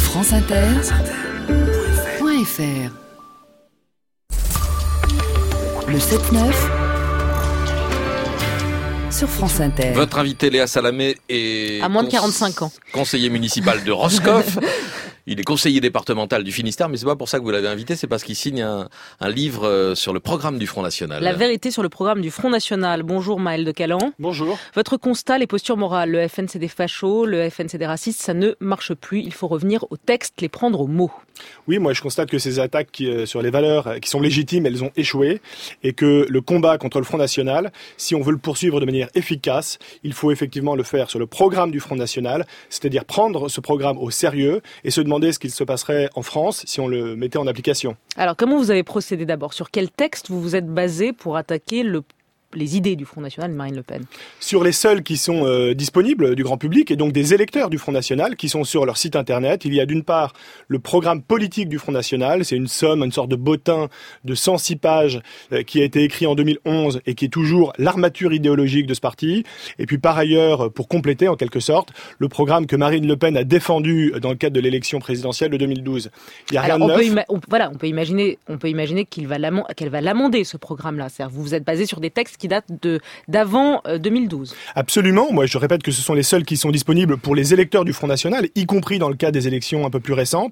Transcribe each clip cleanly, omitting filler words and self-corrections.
franceinter.fr. Le 7-9 sur France Inter. Votre invité Léa Salamé est à moins de 45 ans. Conseiller municipal de Roscoff. Il est conseiller départemental du Finistère, mais c'est pas pour ça que vous l'avez invité, c'est parce qu'il signe un livre sur le programme du Front National. La vérité sur le programme du Front National. Bonjour Maël de Calan. Bonjour. Votre constat, les postures morales, le FN c'est des fachos, le FN c'est des racistes, ça ne marche plus. Il faut revenir au texte, les prendre au mot. Oui, moi je constate que ces attaques sur les valeurs qui sont légitimes, elles ont échoué, et que le combat contre le Front National, si on veut le poursuivre de manière efficace, il faut effectivement le faire sur le programme du Front National, c'est-à-dire prendre ce programme au sérieux et se demander ce qu'il se passerait en France si on le mettait en application. Alors comment vous avez procédé d'abord ? Sur quel texte vous vous êtes basé pour attaquer les idées du Front National de Marine Le Pen? Sur les seuls qui sont disponibles du grand public, et donc des électeurs du Front National qui sont sur leur site internet. Il y a d'une part le programme politique du Front National, c'est une somme, une sorte de bottin de 106 pages qui a été écrit en 2011 et qui est toujours l'armature idéologique de ce parti. Et puis par ailleurs, pour compléter en quelque sorte, le programme que Marine Le Pen a défendu dans le cadre de l'élection présidentielle de 2012. Il y a rien de neuf. On peut imaginer qu'elle va l'amender ce programme-là. C'est-à-dire, vous vous êtes basé sur des textes qui date d'avant 2012. Absolument. Moi, je répète que ce sont les seuls qui sont disponibles pour les électeurs du Front National, y compris dans le cas des élections un peu plus récentes.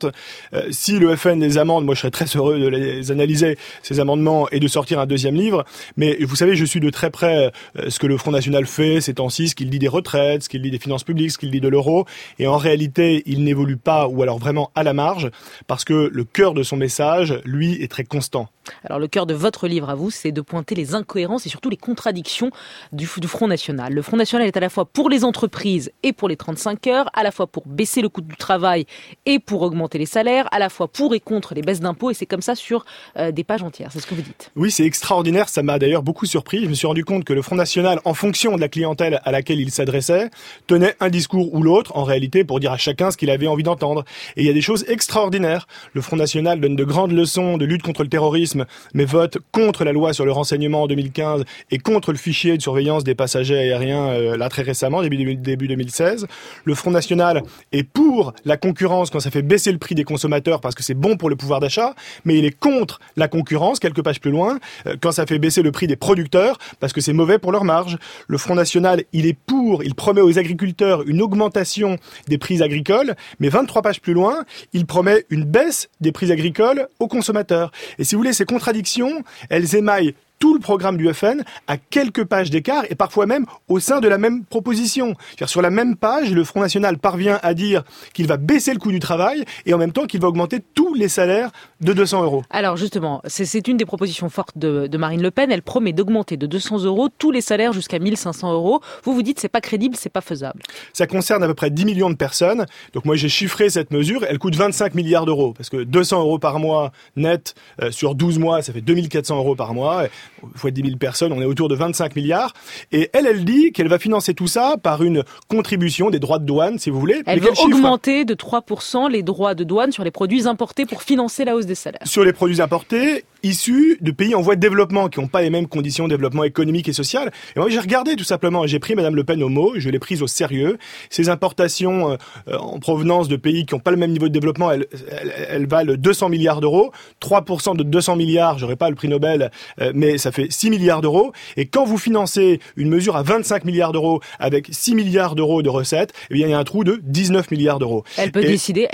Si le FN les amende, moi, je serais très heureux de les analyser, ces amendements, et de sortir un deuxième livre. Mais vous savez, je suis de très près ce que le Front National fait ces temps-ci, ce qu'il dit des retraites, ce qu'il dit des finances publiques, ce qu'il dit de l'euro. Et en réalité, il n'évolue pas, ou alors vraiment à la marge, parce que le cœur de son message, lui, est très constant. Alors, le cœur de votre livre à vous, c'est de pointer les incohérences et surtout les contradictions du Front National. Le Front National est à la fois pour les entreprises et pour les 35 heures, à la fois pour baisser le coût du travail et pour augmenter les salaires, à la fois pour et contre les baisses d'impôts, et c'est comme ça sur des pages entières. C'est ce que vous dites. Oui, c'est extraordinaire. Ça m'a d'ailleurs beaucoup surpris. Je me suis rendu compte que le Front National, en fonction de la clientèle à laquelle il s'adressait, tenait un discours ou l'autre, en réalité, pour dire à chacun ce qu'il avait envie d'entendre. Et il y a des choses extraordinaires. Le Front National donne de grandes leçons de lutte contre le terrorisme, mais vote contre la loi sur le renseignement en 2015 et contre le fichier de surveillance des passagers aériens là très récemment, début 2016. Le Front National est pour la concurrence quand ça fait baisser le prix des consommateurs parce que c'est bon pour le pouvoir d'achat, mais il est contre la concurrence, quelques pages plus loin, quand ça fait baisser le prix des producteurs parce que c'est mauvais pour leur marge. Le Front National, il promet aux agriculteurs une augmentation des prix agricoles, mais 23 pages plus loin, il promet une baisse des prix agricoles aux consommateurs. Et si vous voulez, ces contradictions, elles émaillent tout le programme du FN à quelques pages d'écart et parfois même au sein de la même proposition. C'est-à-dire, sur la même page, le Front National parvient à dire qu'il va baisser le coût du travail et en même temps qu'il va augmenter tous les salaires de 200 €. Alors justement, c'est une des propositions fortes de Marine Le Pen. Elle promet d'augmenter de 200 € tous les salaires jusqu'à 1 500 €. Vous dites c'est pas crédible, c'est pas faisable. Ça concerne à peu près 10 millions de personnes. Donc moi j'ai chiffré cette mesure. Elle coûte 25 milliards d'euros parce que 200 € par mois net sur 12 mois, ça fait 2400 € par mois. Fois 10 000 personnes, on est autour de 25 milliards. Et elle dit qu'elle va financer tout ça par une contribution des droits de douane, si vous voulez. Elle veut augmenter de 3% les droits de douane sur les produits importés pour financer la hausse des salaires. Sur les produits importés issus de pays en voie de développement, qui n'ont pas les mêmes conditions de développement économique et social. Et moi, j'ai regardé tout simplement, et j'ai pris Madame Le Pen au mot, je l'ai prise au sérieux. Ces importations en provenance de pays qui n'ont pas le même niveau de développement, elles valent 200 milliards d'euros. 3% de 200 milliards, j'aurais pas le prix Nobel, mais ça fait 6 milliards d'euros. Et quand vous financez une mesure à 25 milliards d'euros avec 6 milliards d'euros de recettes, eh bien, il y a un trou de 19 milliards d'euros. Elle peut décider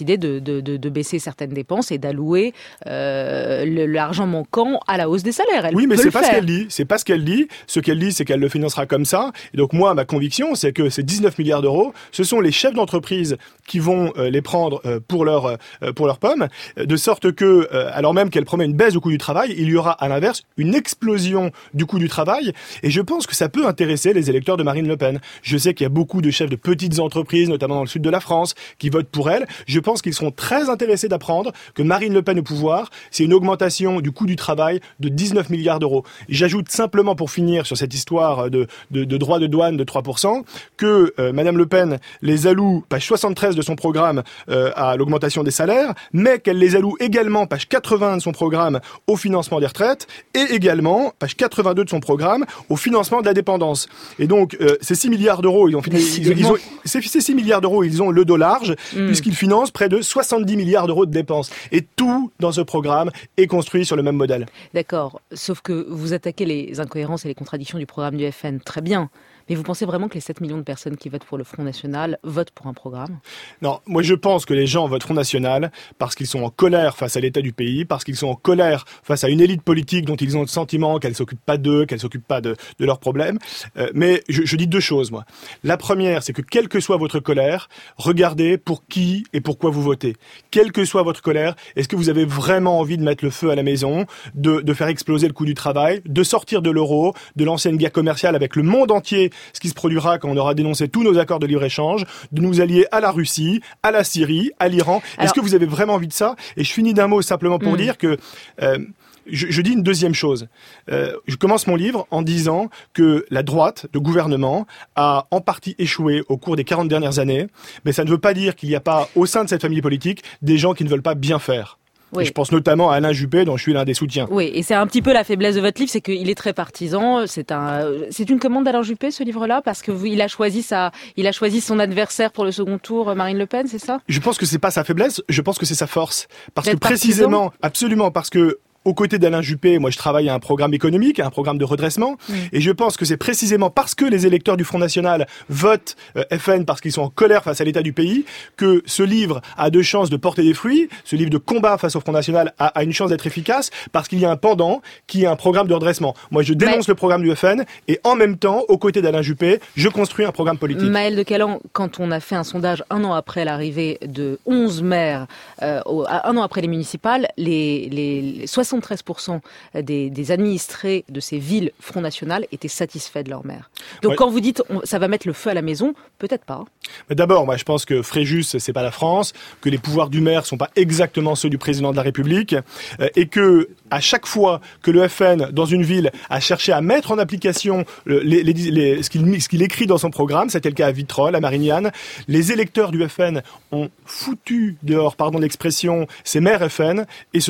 de baisser certaines dépenses et d'allouer l'argent manquant à la hausse des salaires. Oui, mais c'est pas ce qu'elle dit. C'est pas ce qu'elle dit. Ce qu'elle dit, c'est qu'elle le financera comme ça. Et donc moi, ma conviction, c'est que ces 19 milliards d'euros, ce sont les chefs d'entreprise qui vont les prendre pour leurs pommes, de sorte que, alors même qu'elle promet une baisse du coût du travail, il y aura à l'inverse une explosion du coût du travail. Et je pense que ça peut intéresser les électeurs de Marine Le Pen. Je sais qu'il y a beaucoup de chefs de petites entreprises, notamment dans le sud de la France, qui votent pour elle. Je pense qu'ils seront très intéressés d'apprendre que Marine Le Pen au pouvoir, c'est une augmentation augmentation du coût du travail de 19 milliards d'euros. J'ajoute simplement pour finir sur cette histoire de droits de douane de 3%, que Madame Le Pen les alloue, page 73 de son programme, à l'augmentation des salaires, mais qu'elle les alloue également, page 80 de son programme, au financement des retraites, et également, page 82 de son programme, au financement de la dépendance. Et donc, ces 6 milliards d'euros, ces 6 milliards d'euros, ils ont le dos large, puisqu'ils financent près de 70 milliards d'euros de dépenses. Et tout dans ce programme est construit sur le même modèle. D'accord, sauf que vous attaquez les incohérences et les contradictions du programme du FN, très bien. Mais vous pensez vraiment que les 7 millions de personnes qui votent pour le Front National votent pour un programme ? Non, moi je pense que les gens votent Front National parce qu'ils sont en colère face à l'état du pays, parce qu'ils sont en colère face à une élite politique dont ils ont le sentiment qu'elle s'occupe pas d'eux, qu'elle s'occupe pas de leurs problèmes. Mais je dis deux choses, moi. La première, c'est que quelle que soit votre colère, regardez pour qui et pourquoi vous votez. Quelle que soit votre colère, est-ce que vous avez vraiment envie de mettre le feu à la maison, de faire exploser le coût du travail, de sortir de l'euro, de lancer une guerre commerciale avec le monde entier, ce qui se produira quand on aura dénoncé tous nos accords de libre-échange, de nous allier à la Russie, à la Syrie, à l'Iran. Est-ce que vous avez vraiment envie de ça ? Et je finis d'un mot simplement pour dire que je dis une deuxième chose. Je commence mon livre en disant que la droite, le gouvernement, a en partie échoué au cours des 40 dernières années, mais ça ne veut pas dire qu'il n'y a pas au sein de cette famille politique des gens qui ne veulent pas bien faire. Oui. Je pense notamment à Alain Juppé, dont je suis l'un des soutiens. Oui, et c'est un petit peu la faiblesse de votre livre, c'est qu'il est très partisan. C'est une commande d'Alain Juppé, ce livre-là, parce que il a choisi son adversaire pour le second tour, Marine Le Pen, c'est ça ? Je pense que c'est pas sa faiblesse, je pense que c'est sa force. Parce que précisément, absolument, parce que aux côtés d'Alain Juppé, moi je travaille à un programme économique, à un programme de redressement, et je pense que c'est précisément parce que les électeurs du Front National votent FN parce qu'ils sont en colère face à l'état du pays, que ce livre a de chances de porter des fruits, ce livre de combat face au Front National a une chance d'être efficace, parce qu'il y a un pendant qui est un programme de redressement. Moi je dénonce le programme du FN, et en même temps, aux côtés d'Alain Juppé, je construis un programme politique. Maëlle de Calan, quand on a fait un sondage un an après l'arrivée de 11 maires, un an après les municipales, les 73% des administrés de ces villes Front National étaient satisfaits de leur maire. Donc quand vous dites ça va mettre le feu à la maison, peut-être pas. Mais d'abord, moi je pense que Fréjus, c'est pas la France, que les pouvoirs du maire sont pas exactement ceux du président de la République, et que à chaque fois que le FN dans une ville a cherché à mettre en application ce qu'il écrit dans son programme, c'était le cas à Vitrolles, à Marignane, les électeurs du FN ont foutu dehors, pardon l'expression, ces maires FN,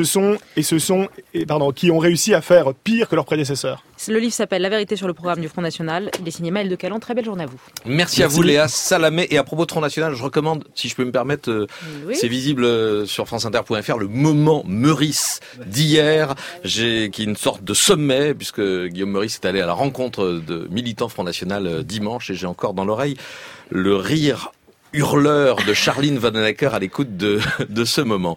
qui ont réussi à faire pire que leurs prédécesseurs. Le livre s'appelle La vérité sur le programme du Front National. Il est signé Maëlle de Calan. Très belle journée à vous. Merci à vous, Léa Salamé. Et à propos de Front National, je recommande, si je peux me permettre, c'est visible sur franceinter.fr, le moment Meurice d'hier, qui est une sorte de sommet, puisque Guillaume Meurice est allé à la rencontre de militants Front National dimanche, et j'ai encore dans l'oreille le rire hurleur de Charline Vanhoenacker à l'écoute de ce moment.